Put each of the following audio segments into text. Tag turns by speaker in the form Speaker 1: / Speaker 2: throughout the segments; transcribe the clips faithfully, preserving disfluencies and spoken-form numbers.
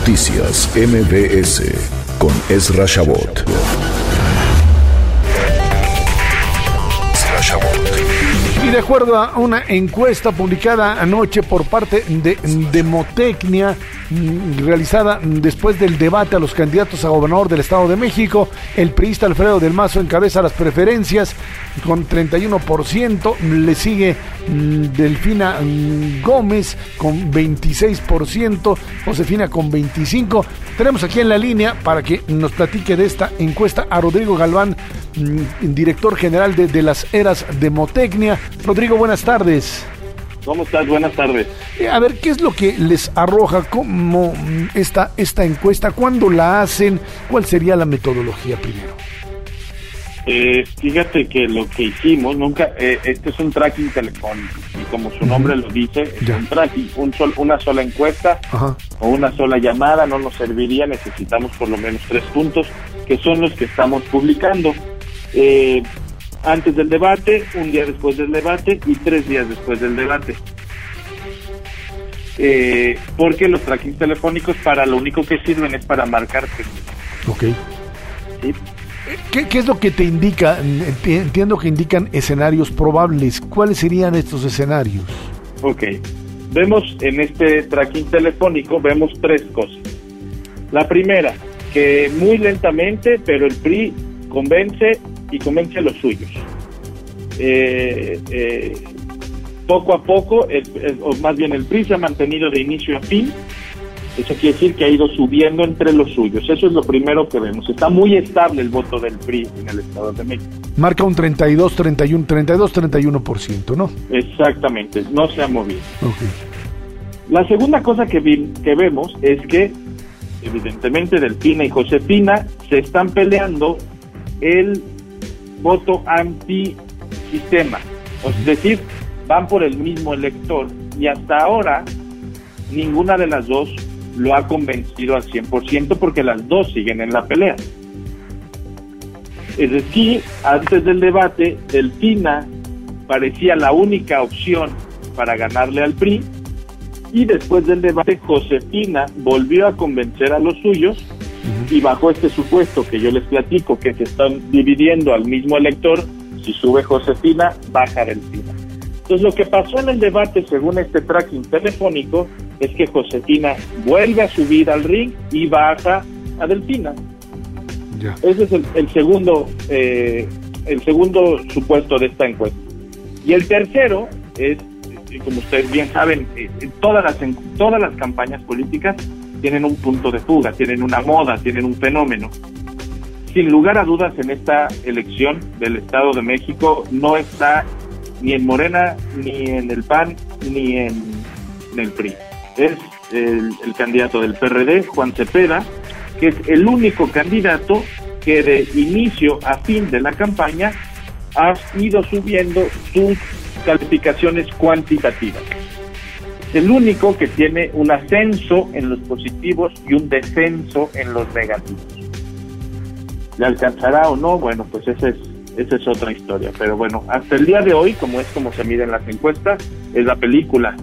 Speaker 1: Noticias M B S con Ezra Shabot. Ezra Shabot.
Speaker 2: Y de acuerdo a una encuesta publicada anoche por parte de Demotecnia, realizada después del debate a los candidatos a gobernador del Estado de México, el priista Alfredo del Mazo encabeza las preferencias con treinta y uno por ciento, le sigue Delfina Gómez con veintiséis por ciento, Josefina con veinticinco por ciento. Tenemos aquí en la línea para que nos platique de esta encuesta a Rodrigo Galván, director general de, de las Eras Demotecnia. Rodrigo, buenas tardes.
Speaker 3: ¿Cómo estás? Buenas tardes.
Speaker 2: Eh, a ver, ¿qué es lo que les arroja? ¿Cómo esta, esta encuesta? ¿Cuándo la hacen? ¿Cuál sería la metodología primero?
Speaker 3: Eh, fíjate que lo que hicimos, nunca, eh, este es un tracking telefónico, y como su nombre lo dice, es ya. un tracking, un sol, una sola encuesta. Ajá. O una sola llamada no nos serviría, necesitamos por lo menos tres puntos, que son los que estamos publicando. Eh, antes del debate, un día después del debate y tres días después del debate. Eh, porque los trackings telefónicos para lo único que sirven es para marcar.
Speaker 2: Ok.
Speaker 3: ¿Sí?
Speaker 2: ¿Qué, ¿Qué es lo que te indica? Entiendo que indican escenarios probables. ¿Cuáles serían estos escenarios?
Speaker 3: Ok. Vemos en este tracking telefónico, vemos tres cosas. La primera, que muy lentamente, pero el P R I convence y convence a los suyos. Eh, eh, poco a poco, el, el, o más bien el P R I se ha mantenido de inicio a fin. Eso quiere decir que ha ido subiendo entre los suyos. Eso es lo primero que vemos. Está muy estable el voto del P R I en el Estado de México.
Speaker 2: Marca un treinta y dos, treinta y uno, treinta y dos, treinta y uno por ciento, ¿no?
Speaker 3: Exactamente, no se ha movido.
Speaker 2: Okay.
Speaker 3: La segunda cosa que, vi, que vemos es que, evidentemente, Delfina y Josefina se están peleando el voto antisistema. Es decir, van por el mismo elector y hasta ahora ninguna de las dos lo ha convencido al cien por ciento porque las dos siguen en la pelea. Es decir, antes del debate, Delfina parecía la única opción para ganarle al P R I, y después del debate, Josefina volvió a convencer a los suyos, uh-huh. y bajo este supuesto que yo les platico, que se están dividiendo al mismo elector, si sube Josefina, baja Delfina. Entonces, lo que pasó en el debate, según este tracking telefónico, es que Josefina vuelve a subir al ring y baja a Delfina. Ya. Ese es el, el segundo eh, el segundo supuesto de esta encuesta. Y el tercero es, como ustedes bien saben, eh, todas las en, todas las campañas políticas tienen un punto de fuga, tienen una moda, tienen un fenómeno. Sin lugar a dudas, en esta elección del Estado de México no está ni en Morena, ni en el P A N, ni en, en el P R I. Es el, el candidato del P R D, Juan Cepeda, que es el único candidato que de inicio a fin de la campaña ha ido subiendo sus calificaciones cuantitativas. Es el único que tiene un ascenso en los positivos y un descenso en los negativos. ¿Le alcanzará o no? Bueno, pues esa es, esa es otra historia. Pero bueno, hasta el día de hoy, como es como se miden las encuestas, es la película.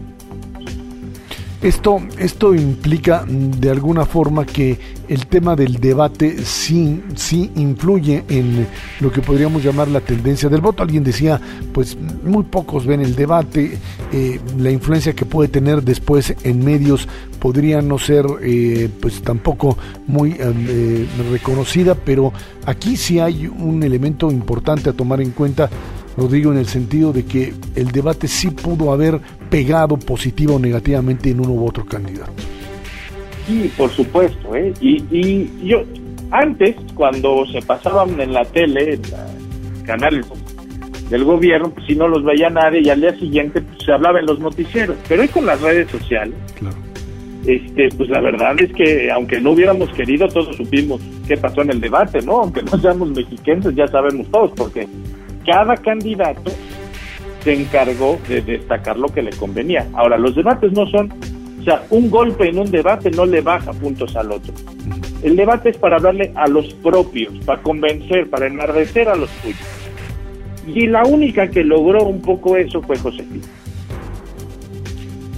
Speaker 2: Esto, esto implica de alguna forma que el tema del debate sí, sí influye en lo que podríamos llamar la tendencia del voto. Alguien decía, pues muy pocos ven el debate, eh, la influencia que puede tener después en medios podría no ser eh, pues tampoco muy eh, reconocida, pero aquí sí hay un elemento importante a tomar en cuenta, lo digo en el sentido de que el debate sí pudo haber pegado positiva o negativamente en uno u otro candidato.
Speaker 3: Sí, por supuesto, ¿eh? Y, y yo, antes, cuando se pasaban en la tele, en los canales del gobierno, pues si no los veía nadie, y al día siguiente pues, se hablaba en los noticieros. Pero hoy con las redes sociales, claro. este, pues la verdad es que, aunque no hubiéramos querido, todos supimos qué pasó en el debate, ¿no? Aunque no seamos mexicanos, ya sabemos todos, porque cada candidato se encargó de destacar lo que le convenía. Ahora, los debates no son, o sea, un golpe en un debate no le baja puntos al otro. El debate es para hablarle a los propios, para convencer, para enardecer a los suyos. Y la única que logró un poco eso fue Josefina.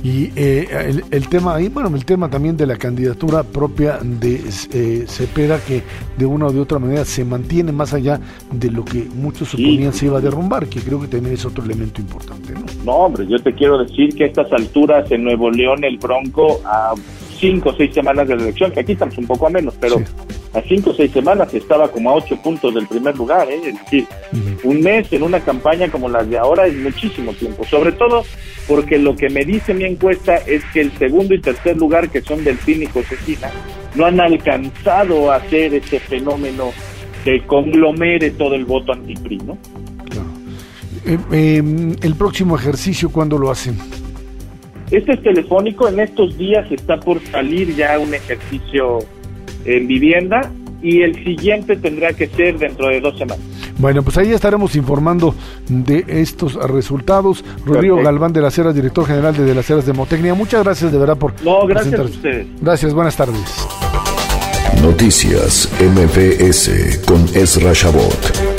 Speaker 2: Y eh, el, el tema ahí, bueno, el tema también de la candidatura propia de eh, Cepeda, que de una o de otra manera se mantiene más allá de lo que muchos suponían sí. se iba a derrumbar, que creo que también es otro elemento importante, ¿no?
Speaker 3: No, hombre, yo te quiero decir que a estas alturas en Nuevo León el Bronco a cinco o seis semanas de la elección, que aquí estamos un poco a menos, pero sí. a cinco o seis semanas estaba como a ocho puntos del primer lugar, ¿eh? Es decir, uh-huh. un mes en una campaña como las de ahora es muchísimo tiempo, sobre todo porque lo que me dice mi encuesta es que el segundo y tercer lugar, que son Delfín y Josefina, no han alcanzado a hacer ese fenómeno que conglomere todo el voto anti-P R I, ¿no?
Speaker 2: Claro. Eh, eh, el próximo ejercicio, ¿cuándo lo hacen?
Speaker 3: Este es telefónico, en estos días está por salir ya un ejercicio en vivienda y el siguiente tendrá que ser dentro de dos semanas.
Speaker 2: Bueno, pues ahí estaremos informando de estos resultados. Rodrigo Perfecto. Galván de las Heras, director general de De las Heras Demotecnia. Muchas gracias de verdad por
Speaker 3: No, gracias a ustedes.
Speaker 2: Gracias, buenas tardes.
Speaker 1: Noticias M V S con Ezra Shabot.